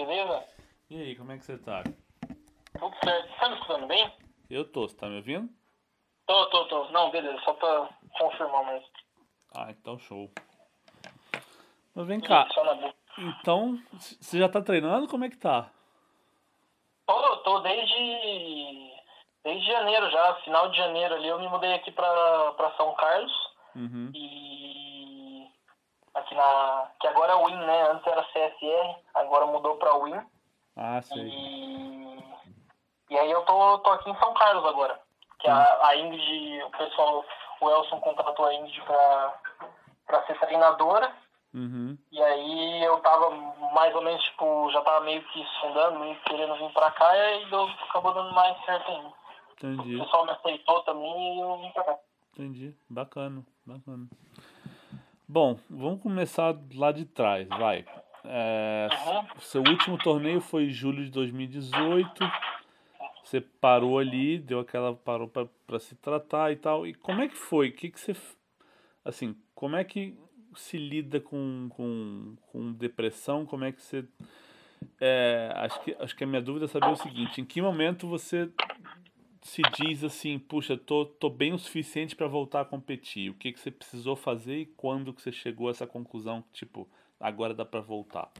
beleza? E aí, como é que você tá? Tudo certo. Você tá me escutando bem? Eu tô, você tá me ouvindo? Tô. Não, beleza, só pra confirmar mesmo. Ah, então show. Mas vem E cá, só na boca. então, você já tá treinando? Como é que tá? Tô desde janeiro já, final de janeiro ali. Eu me mudei aqui pra São Carlos. Uhum. E que agora é o Win, né? Antes era CSR, agora mudou pra Win. Ah, sei. E aí eu tô aqui em São Carlos agora. Que Entendi. a Ingrid, o Elson contratou a Ingrid pra ser treinadora. Uhum. E aí eu tava mais ou menos, já tava meio que sondando, meio que querendo vir pra cá, e aí acabou dando mais certo ainda. O Entendi. pessoal me aceitou também e eu vim pra cá. Entendi. Bacana, bacana. Bom, vamos começar lá de trás, vai. Uhum. Seu último torneio foi em julho de 2018. Você parou ali, parou pra se tratar e tal. E como é que foi? Assim, como é que se lida com depressão? Como é que você. Acho que a minha dúvida é saber o seguinte: em que momento você se diz assim, puxa, tô bem o suficiente para voltar a competir? O que você precisou fazer e quando que você chegou a essa conclusão que, tipo, agora dá para voltar?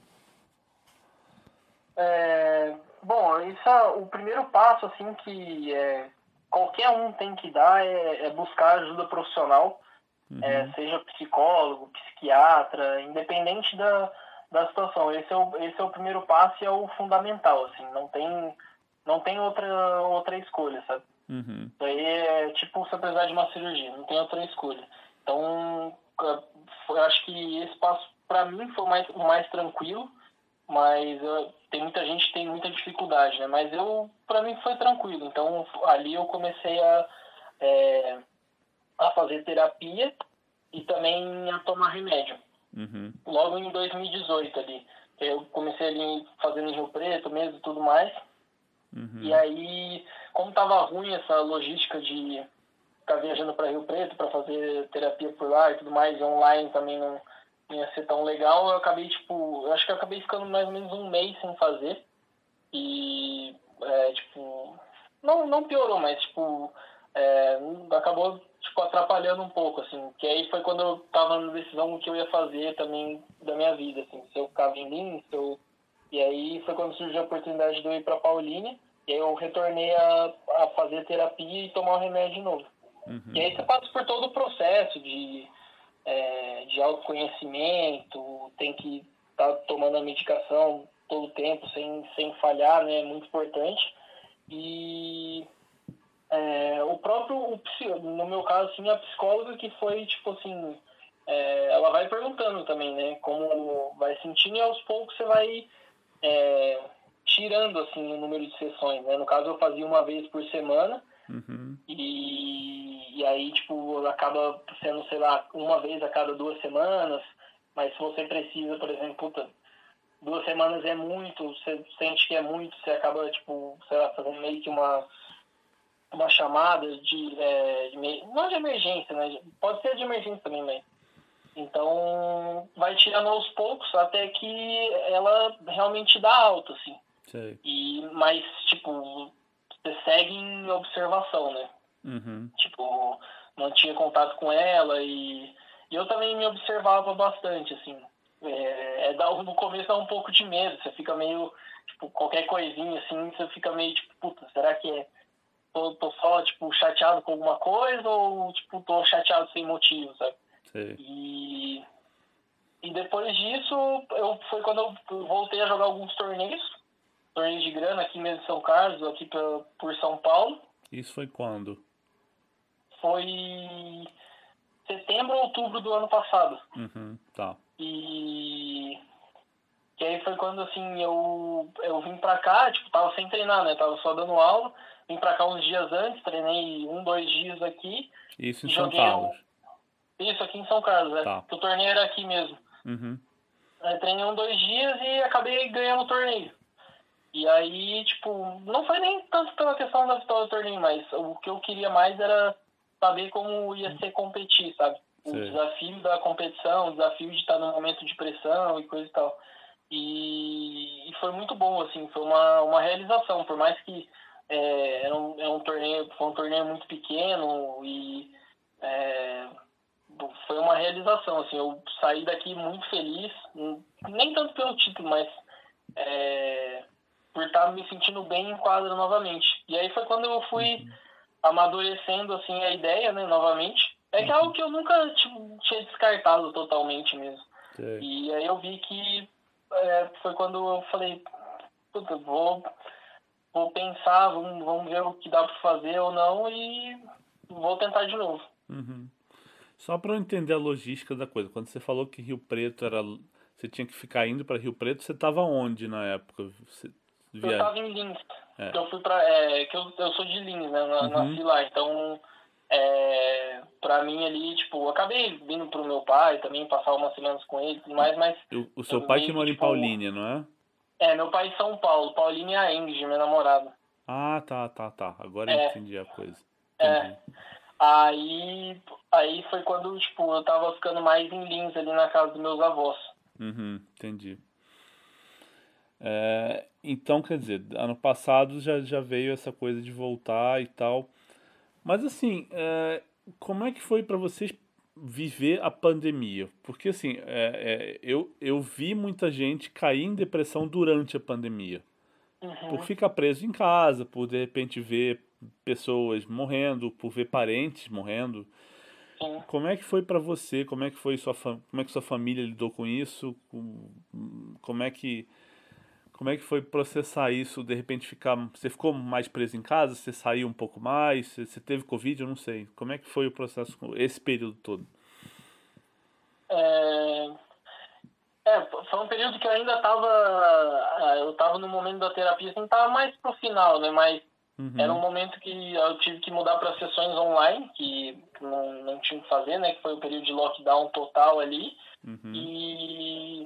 Bom, o primeiro passo assim que qualquer um tem que dar é buscar ajuda profissional, Uhum, seja psicólogo, psiquiatra, independente da situação. Esse é o primeiro passo e é o fundamental, assim, não tem outra escolha, sabe? uhum, Isso aí é tipo você precisar de uma cirurgia, não tem outra escolha. Então, eu acho que esse passo para mim foi o mais tranquilo, mas tem muita gente que tem muita dificuldade, né? Mas para mim foi tranquilo. Então ali eu comecei a fazer terapia e também a tomar remédio. uhum, Logo em 2018 ali, eu comecei ali fazendo em Rio Preto mesmo e tudo mais. E uhum, aí, como tava ruim essa logística de ficar viajando para Rio Preto para fazer terapia por lá e tudo mais, e online também não ia ser tão legal, eu acho que eu acabei ficando mais ou menos um mês sem fazer. E, não piorou, mas, acabou, atrapalhando um pouco, assim. Que aí foi quando eu tava na decisão do que eu ia fazer também da minha vida, assim. Se eu ficava em Lins, E aí foi quando surgiu a oportunidade de eu ir pra Paulínia. E aí eu retornei a fazer terapia e tomar o remédio de novo. E uhum. aí você passa por todo o processo de autoconhecimento, tem que estar tomando a medicação todo o tempo, sem falhar, né? É muito importante. E no meu caso, assim, a psicóloga que foi, tipo assim, ela vai perguntando também, né? Como vai sentindo e aos poucos você vai tirando, assim, o número de sessões, né? No caso, eu fazia uma vez por semana. Uhum. E aí, acaba sendo, sei lá, uma vez a cada 2 semanas. Mas se você precisa, por exemplo, 2 semanas é muito, você sente que é muito, você acaba, sei lá, fazendo meio que uma chamada não de emergência, né? Pode ser de emergência também, mas... Então, vai tirando aos poucos até que ela realmente dá alta, assim. Sei. Mas, você segue em observação, né? Uhum. Mantinha contato com ela e eu também me observava bastante, assim. No começo dá um pouco de medo, você fica meio, qualquer coisinha, assim, você fica meio, puta, será que tô só, chateado com alguma coisa ou, tô chateado sem motivo, sabe? Sei. E depois disso, foi quando eu voltei a jogar alguns torneios de grana aqui mesmo em São Carlos, aqui por São Paulo. Isso foi quando? Foi setembro ou outubro do ano passado. Uhum. Tá. E aí foi quando, assim, eu vim pra cá, tava sem treinar, né? Tava só dando aula. Vim pra cá uns dias antes, treinei 2 dias aqui Isso em e São joguei Carlos. isso aqui em São Carlos, né? Tá. Que o torneio era aqui mesmo. Uhum. Aí treinei 2 dias e acabei ganhando o torneio. E aí, não foi nem tanto pela questão da vitória do torneio, mas o que eu queria mais era saber como ia ser competir, sabe? O Sei. desafio da competição, o desafio de estar num momento de pressão e coisa e tal. e foi muito bom, assim, foi uma realização, por mais que foi um torneio muito pequeno e foi uma realização, assim, eu saí daqui muito feliz, nem tanto pelo título, mas por estar me sentindo bem em quadra novamente. E aí foi quando eu fui amadurecendo, assim, a ideia, né, novamente. É que é algo que eu nunca tinha descartado totalmente mesmo. Sei. E aí eu vi que foi quando eu falei, puta, vou pensar, vamos ver o que dá para fazer ou não e vou tentar de novo. Uhum. Só para eu entender a logística da coisa, quando você falou que Rio Preto era. Você tinha que ficar indo para Rio Preto, você estava onde na época? Você Eu via... estava em Lins, É. que eu fui para que eu sou de Lins, né? Uhum. Nasci lá, então para mim ali, tipo, eu acabei vindo pro meu pai também, passar umas semanas com ele e tudo mais, mas O seu eu pai que meio que, mora em tipo, Paulínia, não é? meu pai é de São Paulo, Paulinho e a Ingrid, minha namorada. Ah, tá. Agora eu É, entendi a coisa. é. Entendi. Aí foi quando, tipo, eu tava ficando mais em Lins ali na casa dos meus avós. Uhum, entendi. Então, quer dizer, ano passado já veio essa coisa de voltar e tal. Mas assim, como é que foi para vocês viver a pandemia? Porque assim, eu vi muita gente cair em depressão durante a pandemia. Por Uhum, ficar preso em casa, por de repente ver pessoas morrendo, por ver parentes morrendo. sim. Como é que foi para você? Como é que foi como é que sua família lidou com isso? Como é que como é que foi processar isso? De repente você ficou mais preso em casa? Você saiu um pouco mais? Você teve Covid? Eu não sei. Como é que foi o processo esse período todo? É, foi um período que eu ainda eu tava no momento da terapia, assim, tava mais pro final, né? Mas era um Uhum, momento que eu tive que mudar para sessões online, que não tinha o que fazer, né? Que foi o período de lockdown total ali. uhum, E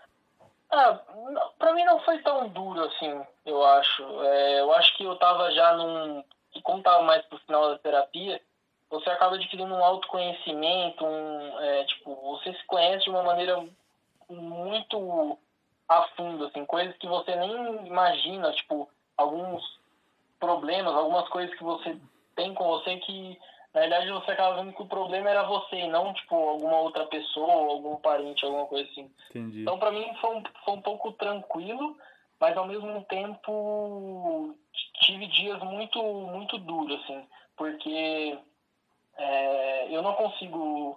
pra mim não foi tão duro assim, eu acho. Eu acho que eu tava já e como tava mais pro final da terapia, você acaba adquirindo um autoconhecimento, tipo, você se conhece de uma maneira muito a fundo, assim, coisas que você nem imagina, tipo, alguns problemas, algumas coisas que você tem com você que, na verdade, você acaba vendo que o problema era você e não, tipo, alguma outra pessoa, algum parente, alguma coisa assim. entendi. Então, para mim, foi um pouco tranquilo, mas, ao mesmo tempo, tive dias muito duros, assim, porque eu não consigo.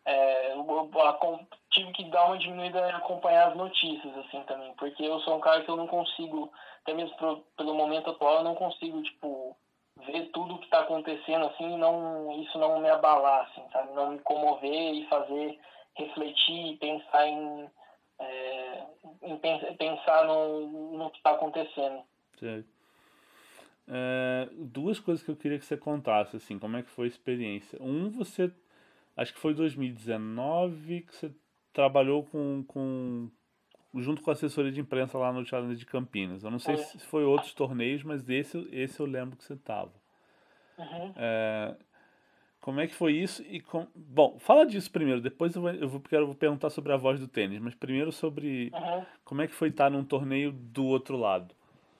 Tive que dar uma diminuída em acompanhar as notícias, assim, também, porque eu sou um cara que eu não consigo, até mesmo pelo momento atual, eu não consigo, tipo, ver tudo o que está acontecendo, assim, e isso não me abalar, assim, sabe? Não me comover e fazer refletir e pensar pensar no que está acontecendo. Sei. Duas coisas que eu queria que você contasse, assim, como é que foi a experiência. Você, acho que foi 2019 que você trabalhou junto com a assessoria de imprensa lá no Challenge de Campinas. Eu não sei Foi. se foi outros torneios, mas esse eu lembro que você estava. Uhum, Como é que foi isso? Bom, fala disso primeiro, depois eu vou perguntar sobre a voz do tênis, mas primeiro sobre uhum. como é que foi estar num torneio do outro lado.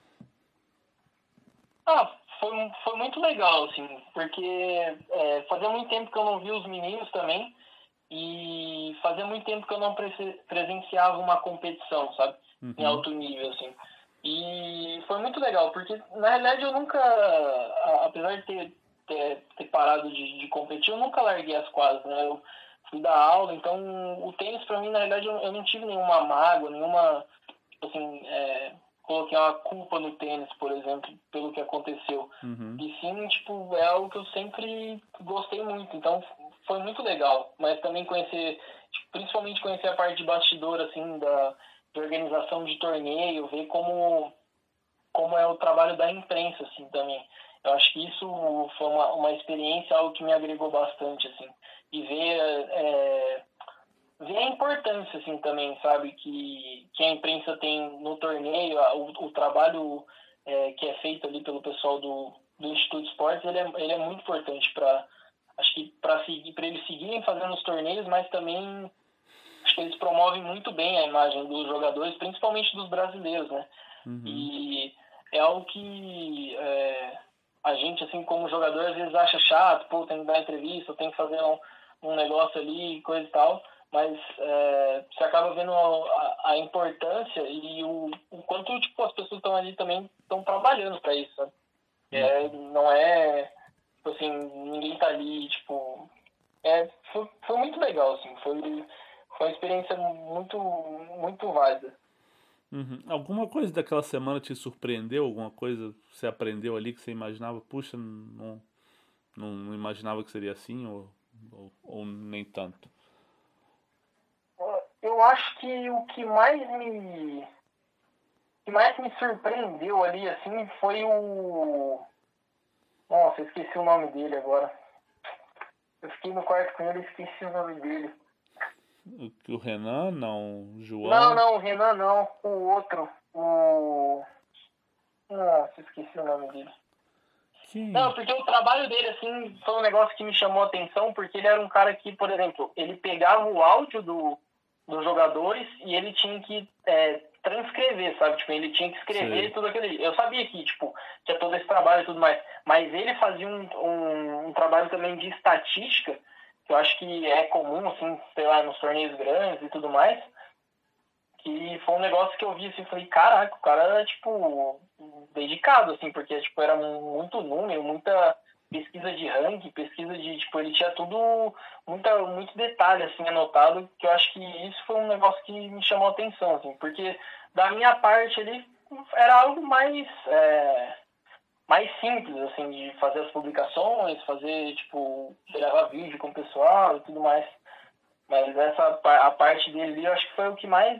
Foi muito legal, assim, porque fazia muito tempo que eu não via os meninos também, e fazia muito tempo que eu não presenciava uma competição, sabe? Em Uhum, alto nível, assim. E foi muito legal, porque na realidade eu nunca, apesar de ter parado de competir, eu nunca larguei as quadras, né? Eu fui dar aula, então o tênis pra mim, na realidade, eu não tive nenhuma mágoa, nenhuma, tipo assim, coloquei uma culpa no tênis, por exemplo, pelo que aconteceu. uhum, E sim, tipo, é algo que eu sempre gostei muito. Então, foi muito legal. Mas também tipo, principalmente conhecer a parte de bastidor, assim, de organização de torneio, ver como é o trabalho da imprensa, assim, também. Eu acho que isso foi uma experiência, algo que me agregou bastante, assim. E ver a importância, assim, também, sabe, que a imprensa tem no torneio, o trabalho que é feito ali pelo pessoal do Instituto Esportes, ele é muito importante para, acho que para eles seguirem fazendo os torneios, mas também acho que eles promovem muito bem a imagem dos jogadores, principalmente dos brasileiros, né? E é algo que a gente, assim, como jogador, às vezes acha chato, pô, tem que dar entrevista, tem que fazer um negócio ali, coisa e tal, mas você acaba vendo a importância e o quanto, tipo, as pessoas estão ali também estão trabalhando para isso, sabe? Não é, tipo assim, ninguém tá ali, tipo... foi muito legal, assim, foi uma experiência muito, muito válida. Alguma coisa daquela semana te surpreendeu? Alguma coisa que você aprendeu ali que você imaginava? Puxa, não imaginava que seria assim ou nem tanto? Eu acho que o que mais me surpreendeu ali, assim, foi o... Nossa, eu esqueci o nome dele agora. Eu fiquei no quarto com ele e esqueci o nome dele. O Renan, não. O João? Não, o Renan não. O outro. Nossa, esqueci o nome dele. Quem? Não, porque o trabalho dele, assim, foi um negócio que me chamou a atenção, porque ele era um cara que, por exemplo, ele pegava o áudio dos jogadores e ele tinha que transcrever, sabe? Tipo, ele tinha que escrever Sei. tudo aquilo. Eu sabia que, tipo, tinha todo esse trabalho e tudo mais, mas ele fazia um trabalho também de estatística, que eu acho que é comum, assim, sei lá, nos torneios grandes e tudo mais, que foi um negócio que eu vi assim, falei, caraca, o cara era, tipo, dedicado, assim, porque, tipo, era muito número, muita pesquisa de ranking, pesquisa de, tipo, ele tinha tudo, muito detalhe, assim, anotado, que eu acho que isso foi um negócio que me chamou a atenção, assim, porque da minha parte ali, era algo mais simples, assim, de fazer as publicações, fazer, tipo, gravar vídeo com o pessoal e tudo mais. Mas a parte dele, eu acho que foi o que mais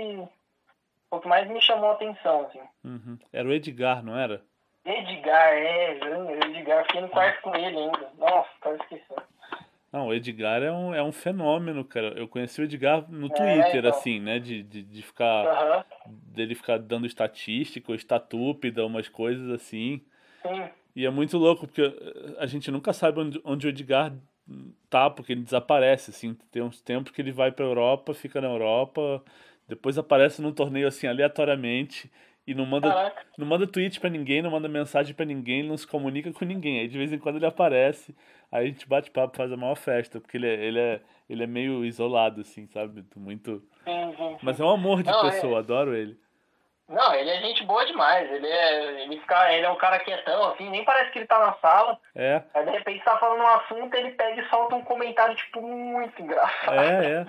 me chamou a atenção, assim. Era o Edgar, não era? Edgar, Edgar, fiquei no quarto com ele ainda. Nossa, tava esquecendo. Não, o Edgar é um fenômeno, cara. Eu conheci o Edgar no Twitter, Então. assim, né? De ficar. Aham. Dele ficar dando estatística, ou estatúpida, umas coisas assim. Sim. E é muito louco, porque a gente nunca sabe onde o Edgar tá, porque ele desaparece, assim. Tem uns tempos que ele vai pra Europa, fica na Europa, depois aparece num torneio assim aleatoriamente e Caraca. não manda tweet pra ninguém, não manda mensagem pra ninguém, não se comunica com ninguém. Aí de vez em quando ele aparece, aí a gente bate papo, faz a maior festa, porque ele é meio isolado, assim, sabe? Muito. Mas Sim. é um amor de Não, pessoa, adoro ele. não, ele é gente boa demais. Ele é um cara quietão, assim, nem parece que ele tá na sala. É, Aí de repente tá falando um assunto, ele pega e solta um comentário, tipo, muito engraçado. é.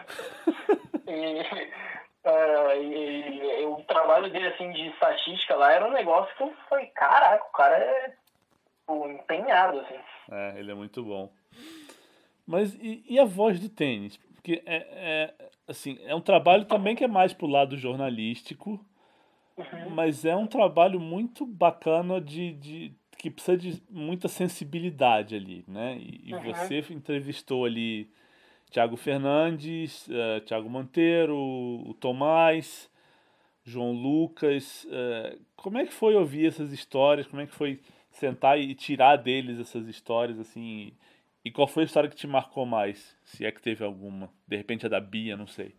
E o trabalho dele, assim, de estatística lá era um negócio que eu falei, caraca, o cara é empenhado, assim. É, ele é muito bom. Mas e a voz do tênis? Porque assim, é um trabalho também que é mais pro lado jornalístico, mas é um trabalho muito bacana que precisa de muita sensibilidade ali, né? E você entrevistou ali Thiago Fernandes, Thiago Monteiro, o Tomás, João Lucas. Como é que foi ouvir essas histórias? Como é que foi sentar e tirar deles essas histórias, assim? E qual foi a história que te marcou mais? Se é que teve alguma. De repente a da Bia, não sei.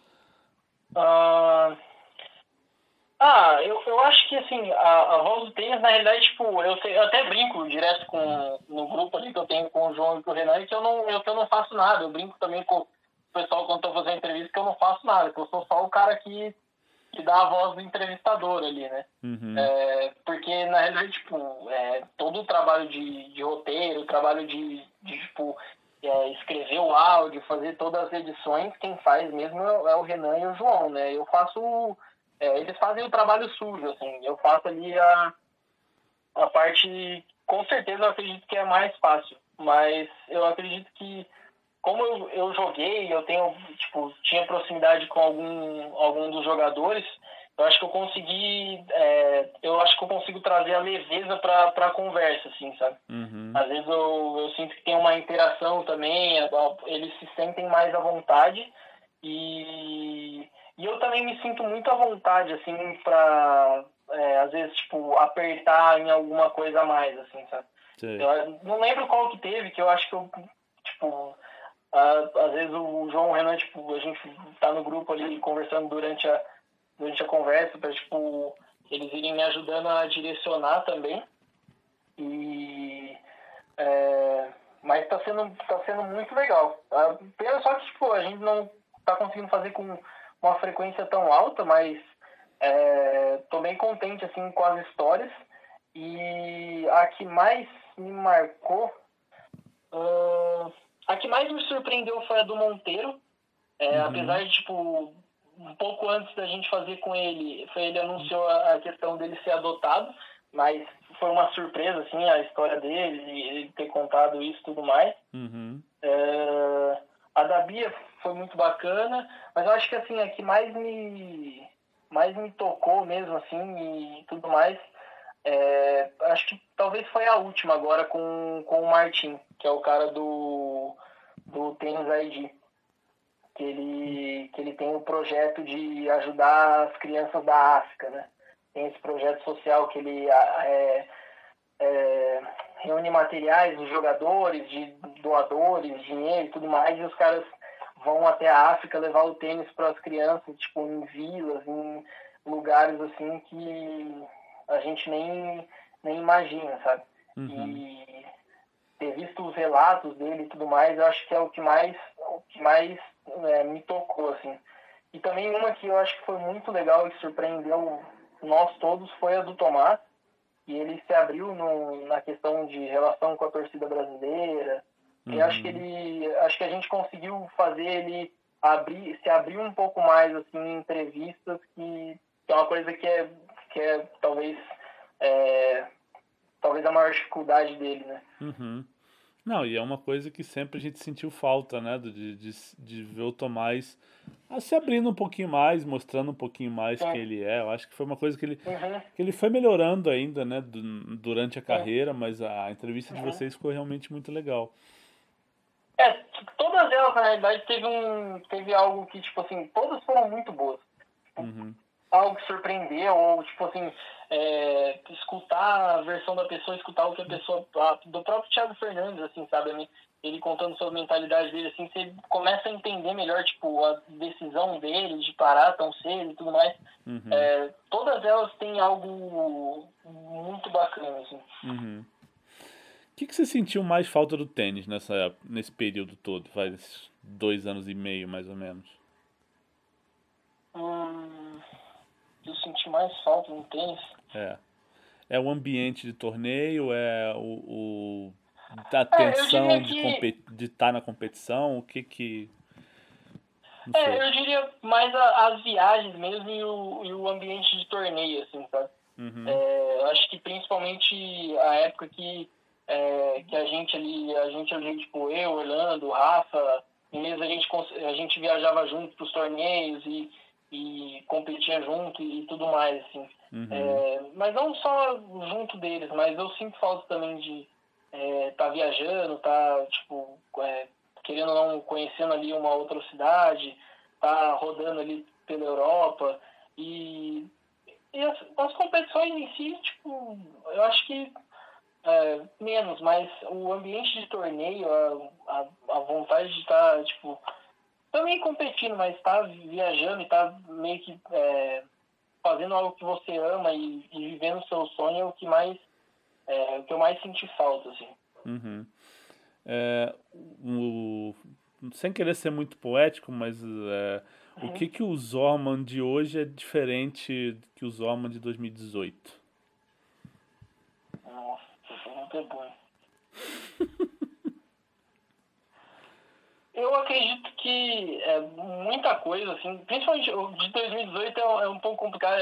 Eu acho que, assim, a voz do tênis, na realidade, tipo, eu até brinco direto no grupo ali que eu tenho com o João e com o Renan, que eu não faço nada. Eu brinco também com o pessoal quando eu tô fazendo entrevista que eu não faço nada, que eu sou só o cara que dá a voz do entrevistador ali, né? Porque, na realidade, tipo, todo o trabalho de roteiro, o trabalho de tipo, escrever o áudio, fazer todas as edições, quem faz mesmo é o Renan e o João, né? Eu faço... eles fazem o trabalho sujo, assim. Eu faço ali a parte... Com certeza eu acredito que é mais fácil. Mas eu acredito que como eu joguei, eu tenho, tipo, tinha proximidade com algum dos jogadores, eu acho que eu consigo trazer a leveza para a conversa, assim, sabe? Às vezes eu sinto que tem uma interação também, eles se sentem mais à vontade e eu também me sinto muito à vontade, assim, para às vezes, tipo, apertar em alguma coisa a mais, assim, sabe? Sei. Eu não lembro qual que teve, que eu acho que eu, tipo, Às vezes o João, o Renan, tipo, a gente tá no grupo ali conversando durante a conversa para, tipo, eles irem me ajudando a direcionar também. E mas tá sendo muito legal. Pena só que, tipo, a gente não tá conseguindo fazer com uma frequência tão alta, mas tô bem contente, assim, com as histórias. E a que mais me marcou, a que mais me surpreendeu foi a do Monteiro. Apesar de, tipo, um pouco antes da gente fazer com ele, ele anunciou a questão dele ser adotado, mas foi uma surpresa, assim, a história dele, ele ter contado isso e tudo mais. A da Bia foi muito bacana, mas eu acho que, assim, a que mais me tocou mesmo, assim, e tudo mais, acho que talvez foi a última agora com o Martin, que é o cara do Tênis ID. Que ele tem um projeto de ajudar as crianças da África, né? Tem esse projeto social que ele reúne materiais dos jogadores, de doadores, dinheiro e tudo mais, e os caras vão até a África levar o tênis para as crianças, tipo, em vilas, em lugares assim que a gente nem imagina, sabe? E ter visto os relatos dele e tudo mais, eu acho que é o que mais me tocou, assim. E também uma que eu acho que foi muito legal e surpreendeu nós todos foi a do Tomás, e ele se abriu na questão de relação com a torcida brasileira. E acho que a gente conseguiu fazer ele se abrir um pouco mais, assim, em entrevistas, que é uma coisa que é talvez a maior dificuldade dele, né? Não, e é uma coisa que sempre a gente sentiu falta, né? De ver o Tomás se abrindo um pouquinho mais, mostrando um pouquinho mais quem ele é. Eu acho que foi uma coisa que ele foi melhorando ainda, né? Durante a carreira, mas a entrevista de vocês ficou realmente muito legal. Todas elas, na realidade, teve algo que, tipo assim, todas foram muito boas. Algo que surpreendeu, ou, tipo assim, escutar a versão da pessoa, escutar o que a pessoa... do próprio Thiago Fernandes, assim, sabe? Ele contando sobre a mentalidade dele, assim, você começa a entender melhor, tipo, a decisão dele de parar tão cedo e tudo mais. Todas elas têm algo muito bacana, assim. O que você sentiu mais falta do tênis nesse período todo? Faz 2 anos e meio, mais ou menos. Eu senti mais falta no tênis. É o ambiente de torneio, a tensão de estar na competição, o que... Não sei. Eu diria mais as viagens mesmo e o ambiente de torneio, assim, sabe? Acho que principalmente a época que a gente ali, tipo, eu, Orlando, o Rafa, mesmo a gente viajava junto pros torneios e competia junto e tudo mais, assim. Mas não só junto deles, mas eu sinto falta também de tá viajando, tá, tipo, querendo ou não, conhecendo ali uma outra cidade, tá rodando ali pela Europa e as competições em si, tipo, eu acho que menos, mas o ambiente de torneio, a vontade de estar, tipo, também competindo, mas estar viajando e estar meio que fazendo algo que você ama e vivendo o seu sonho é o que eu mais senti falta, assim. Sem querer ser muito poético, mas o que o Zorman de hoje é diferente que o Zorman de 2018? Nossa, essa pergunta é boa. Eu acredito que muita coisa, assim, principalmente o de 2018 é um pouco complicado,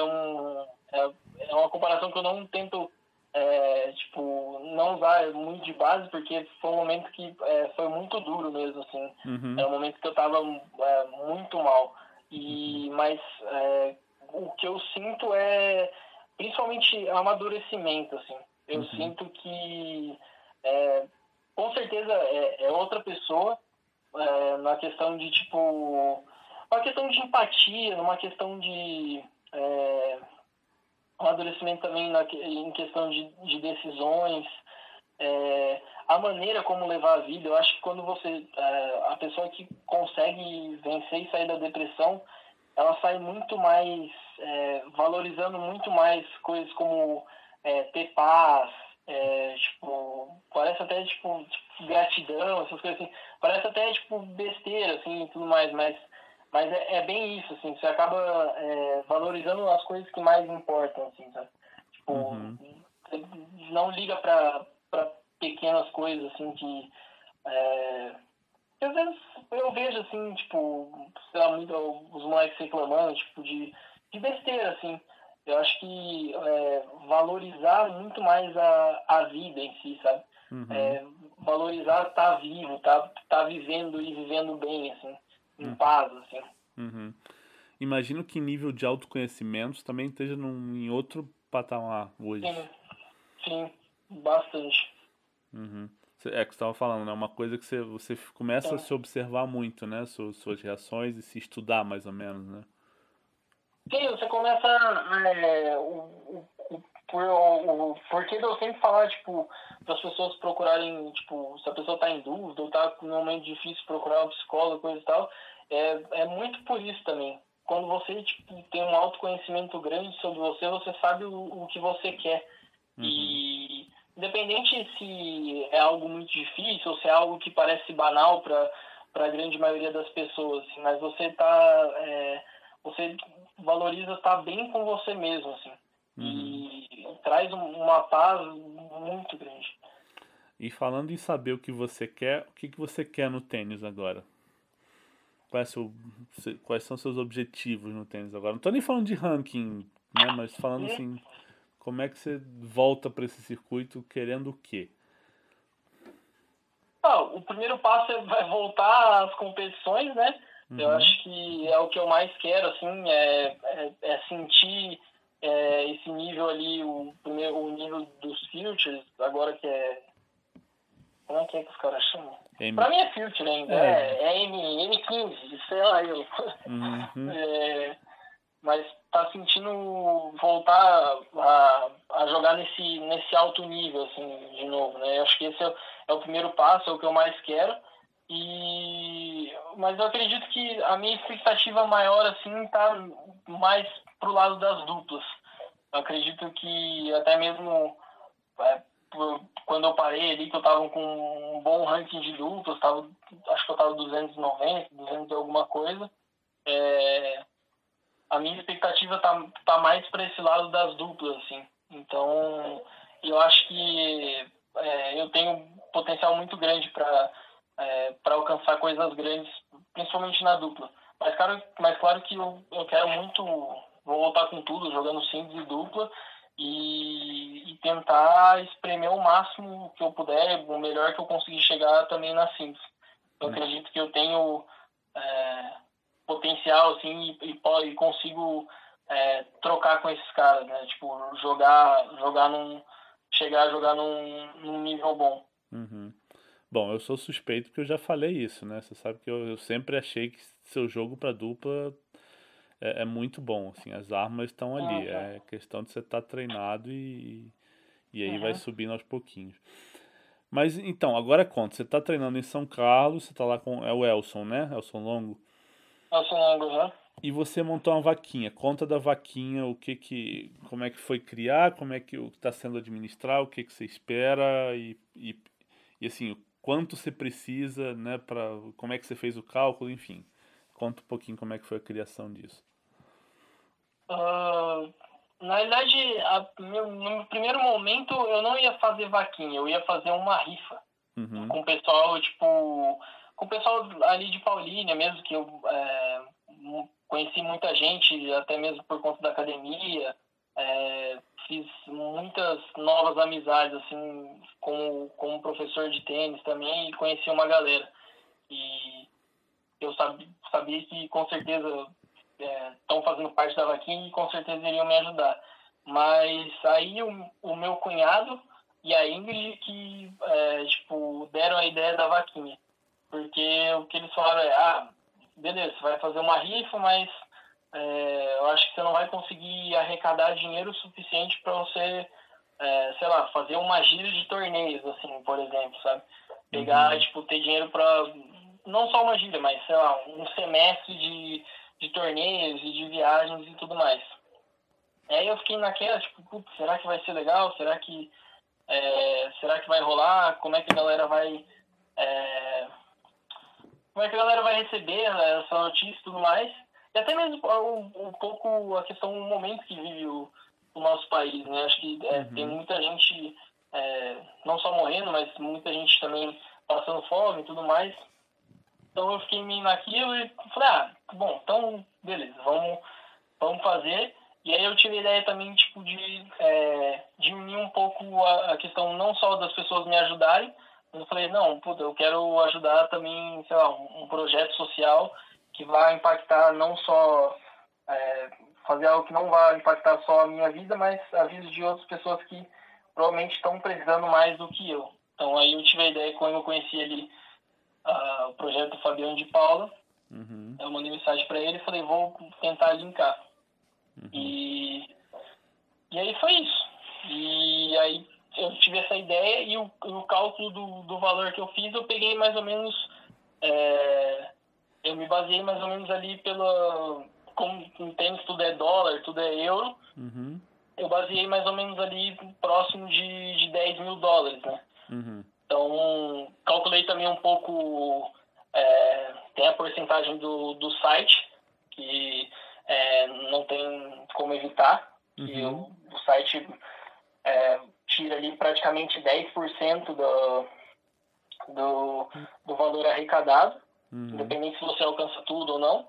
é uma comparação que eu não tento, tipo, não usar muito de base, porque foi um momento que foi muito duro mesmo, assim. É um momento que eu tava muito mal. Mas o que eu sinto é principalmente amadurecimento, assim. Eu sinto que com certeza é outra pessoa, na questão de, tipo, uma questão de empatia, numa questão de amadurecimento também em questão de decisões, a maneira como levar a vida. Eu acho que quando a pessoa que consegue vencer e sair da depressão, ela sai muito mais, valorizando muito mais coisas como ter paz, parece até, gratidão, essas coisas assim. Parece até, besteira, assim, e tudo mais, mas é bem isso, assim, você acaba valorizando as coisas que mais importam, assim, sabe? Uhum. Você não liga pra pequenas coisas, assim, que às vezes eu vejo, assim, sei lá, muito os moleques reclamando, de besteira, assim. Eu acho que valorizar muito mais a vida em si, sabe? Uhum. Valorizar estar vivo, tá vivendo e vivendo bem, assim, em Uhum. paz, assim. Uhum. Imagino que nível de autoconhecimento também esteja em outro patamar hoje. Sim, sim, bastante. Uhum. É que você estava falando, né? Uma coisa que você começa a Sim. se observar muito, né? Suas reações e se estudar mais ou menos, né? Sim, você começa por que eu sempre falar, para as pessoas procurarem, se a pessoa está em dúvida ou está num momento difícil procurar um psicólogo, coisa e tal, é muito por isso também. Quando você, tem um autoconhecimento grande sobre você, você sabe o que você quer. Uhum. E independente se é algo muito difícil ou se é algo que parece banal para a grande maioria das pessoas, assim, mas você valoriza estar bem com você mesmo, assim, Uhum. e traz uma paz muito grande. E falando em saber o que você quer, o que que você quer no tênis agora? Quais são seus objetivos no tênis agora? Não tô nem falando de ranking, né? Mas falando E, assim, como é que você volta para esse circuito querendo o quê? o primeiro passo vai voltar às competições, né? Eu Uhum. acho que é o que eu mais quero, assim, é sentir esse nível ali, o nível dos futures, agora que como é que os caras chamam? M... Pra mim é future ainda, É. é M15, sei lá eu. Uhum. É, mas tá sentindo voltar a jogar nesse alto nível, assim, de novo, né? Eu acho que esse é o primeiro passo, é o que eu mais quero. Mas eu acredito que a minha expectativa maior, assim, tá mais pro lado das duplas. Eu acredito que até mesmo é, quando eu parei ali, que eu tava com um bom ranking de duplas, acho que eu tava 290, 200 e alguma coisa. É, a minha expectativa tá mais para esse lado das duplas, assim. Então, eu acho que eu tenho potencial muito grande para alcançar coisas grandes, principalmente na dupla. Mas claro que eu quero muito voltar com tudo, jogando simples e dupla, e tentar espremer o máximo que eu puder, o melhor que eu conseguir chegar também na simples. Eu acredito que eu tenho é, potencial, assim, e consigo trocar com esses caras, né? Chegar a jogar num nível bom. Uhum. Bom, eu sou suspeito porque eu já falei isso, né? Você sabe que eu sempre achei que seu jogo para dupla é muito bom, assim, as armas estão ali, Uhum. é questão de você estar treinado e aí vai Uhum. subindo aos pouquinhos. Mas então, agora conta, você está treinando em São Carlos, você está lá com o Elson, né? Elson Longo. Eu sou longo, né? E você montou uma vaquinha. Conta da vaquinha, como é que foi criar, como é que está sendo administrar, o que você espera e assim, o quanto você precisa, né, para como é que você fez o cálculo, enfim. Conta um pouquinho como é que foi a criação disso. Uh, na verdade, no primeiro momento eu não ia fazer vaquinha, eu ia fazer uma rifa Uhum. com o pessoal, com o pessoal ali de Paulínia mesmo, que eu conheci muita gente, até mesmo por conta da academia. Fiz muitas novas amizades, assim, como professor de tênis também, e conheci uma galera. E eu sabia que com certeza estão fazendo parte da vaquinha e com certeza iriam me ajudar. Mas aí o meu cunhado e a Ingrid que deram a ideia da vaquinha. Porque o que eles falaram beleza, você vai fazer uma rifa, mas eu acho que você não vai conseguir arrecadar dinheiro suficiente para você sei lá, fazer uma gira de torneios, assim, por exemplo, sabe? Pegar, tipo, ter dinheiro pra, não só uma gira, mas, sei lá, um semestre de torneios e de viagens e tudo mais. E aí eu fiquei naquela, tipo, putz, será que vai ser legal? Será que vai rolar? Como é que a galera vai... como é que a galera vai receber, né, essa notícia e tudo mais? E até mesmo um pouco a questão do momento que vive o nosso país, né? Acho que tem muita gente, não só morrendo, mas muita gente também passando fome e tudo mais. Então eu fiquei meio naquilo e falei, bom, então beleza, vamos fazer. E aí eu tive a ideia também, tipo, de unir um pouco a questão não só das pessoas me ajudarem, mas eu falei, não, puta, eu quero ajudar também, sei lá, um projeto social que vai impactar não só, fazer algo que não vai impactar só a minha vida, mas a vida de outras pessoas que provavelmente estão precisando mais do que eu. Então aí eu tive a ideia quando eu conheci ali o projeto do Fabiano de Paula. Eu mandei mensagem para ele e falei, vou tentar linkar. E aí foi isso. E aí eu tive essa ideia e o cálculo do valor que eu fiz, eu peguei mais ou menos, eu me baseei mais ou menos ali como entendo que tudo é dólar, tudo é euro, eu baseei mais ou menos ali próximo de 10 mil dólares, né? Então, calculei também um pouco, tem a porcentagem do site, que não tem como evitar, que o site tira ali praticamente 10% do valor arrecadado, independente se você alcança tudo ou não.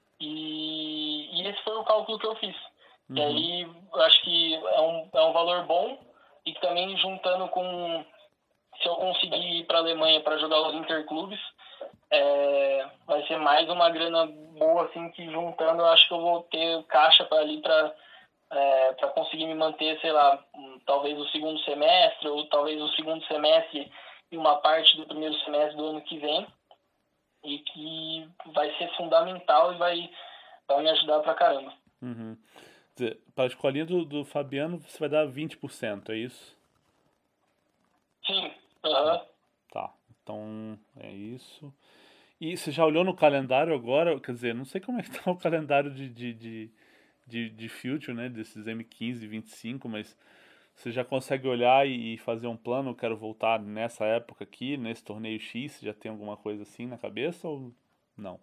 E esse foi o cálculo que eu fiz. E aí, eu acho que é um valor bom, e também juntando com... Se eu conseguir ir para a Alemanha para jogar os interclubes, vai ser mais uma grana boa, assim, que juntando eu acho que eu vou ter caixa para conseguir me manter, sei lá, talvez o segundo semestre, ou talvez o segundo semestre e uma parte do primeiro semestre do ano que vem, e que vai ser fundamental e vai me ajudar pra caramba. Quer dizer, para a escolinha do Fabiano você vai dar 20%, é isso? Sim, Tá, então é isso. E você já olhou no calendário agora? Quer dizer, não sei como é que tá o calendário de Future, né? Desses M15 e 25, mas você já consegue olhar e fazer um plano? Eu quero voltar nessa época aqui, nesse torneio X. Você já tem alguma coisa assim na cabeça ou não?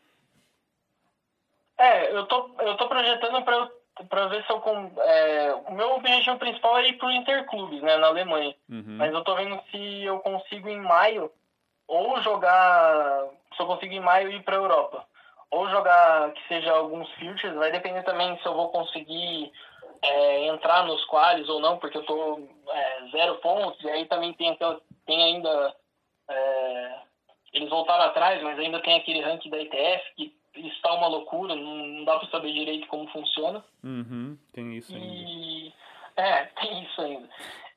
eu tô projetando para ver se eu... o meu objetivo principal é ir pro Interclubes, né, na Alemanha. Mas eu tô vendo se eu consigo em maio, ou jogar... Se eu consigo em maio ir pra Europa. Ou jogar que seja alguns futures, vai depender também se eu vou conseguir entrar nos qualis ou não, porque eu tô 0 pontos, e aí também tem ainda... eles voltaram atrás, mas ainda tem aquele ranking da ITF, que está uma loucura, não dá para saber direito como funciona. Tem isso ainda. Tem isso ainda.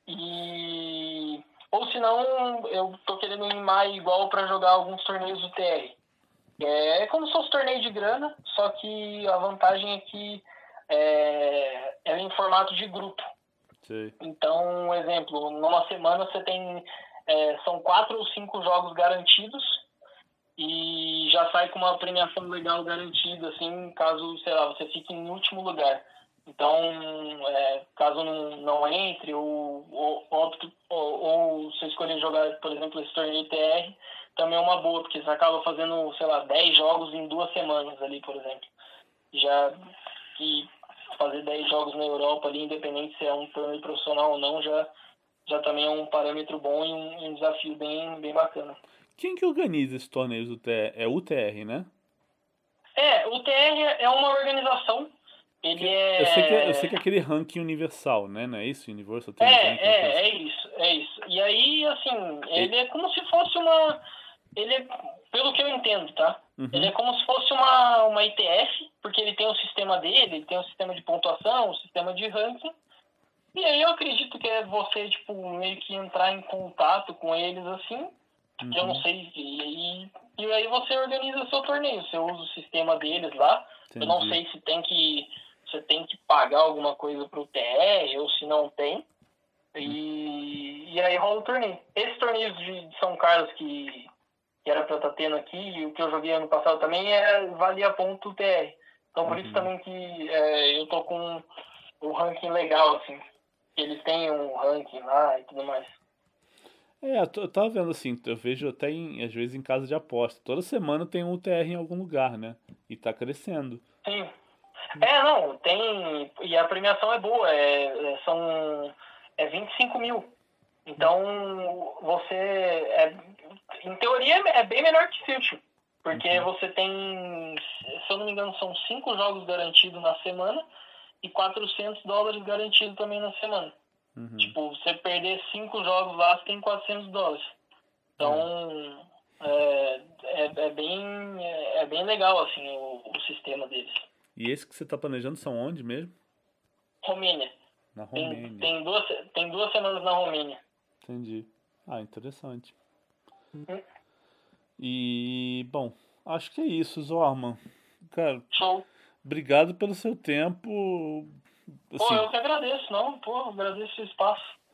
Ou se não, eu tô querendo ir em maio igual para jogar alguns torneios do TR. É como se fosse torneio de grana, só que a vantagem é que é em formato de grupo. Sei. Então, um exemplo, numa semana você tem... são 4 ou 5 jogos garantidos, e já sai com uma premiação legal garantida, assim, caso, sei lá, você fique em último lugar. Então, caso não entre, ou você escolher jogar, por exemplo, esse torneio TR, também é uma boa, porque você acaba fazendo, sei lá, 10 jogos em 2 semanas ali, por exemplo. Já que fazer 10 jogos na Europa ali, independente se é um torneio profissional ou não, já também é um parâmetro bom e um desafio bem bacana. Quem que organiza esses torneios do TR? É o TR, né? O TR é uma organização. Ele Eu sei que é aquele ranking universal, né? Não é isso? Universal Tennis Ranking. É isso. E aí, assim, ele é como se fosse uma... pelo que eu entendo, tá? Ele é como se fosse uma ITF, porque ele tem o sistema dele, ele tem o sistema de pontuação, o sistema de ranking. E aí eu acredito que é você, tipo, meio que entrar em contato com eles, assim. Eu não sei. E aí você organiza seu torneio. Você usa o sistema deles lá. Entendi. Eu não sei se você tem que pagar alguma coisa pro TR ou se não tem. E aí rola o torneio. Esse torneio de São Carlos que era pra estar tendo aqui, e o que eu joguei ano passado também, valia ponto TR. Então por isso também que eu tô com o ranking legal, assim. Eles têm um ranking lá e tudo mais. Eu tava vendo assim, eu vejo até às vezes em casa de aposta. Toda semana tem um UTR em algum lugar, né? E tá crescendo. Sim. Não, tem. E a premiação é boa, são 25 mil. Então, em teoria, é bem melhor que Tilt. Porque você tem, se eu não me engano, são 5 jogos garantidos na semana e $400 garantido também na semana. Tipo, você perder 5 jogos lá, você tem $400. Então, é bem legal, assim, o sistema deles. E esse que você tá planejando são onde mesmo? Romênia. Na Romênia. Tem 2 semanas na Romênia. Entendi. Interessante. E, bom, acho que é isso, Zorman. Cara, Show. obrigado pelo seu tempo. Pô, Assim, eu que agradeço, não? Pô, agradeço o espaço.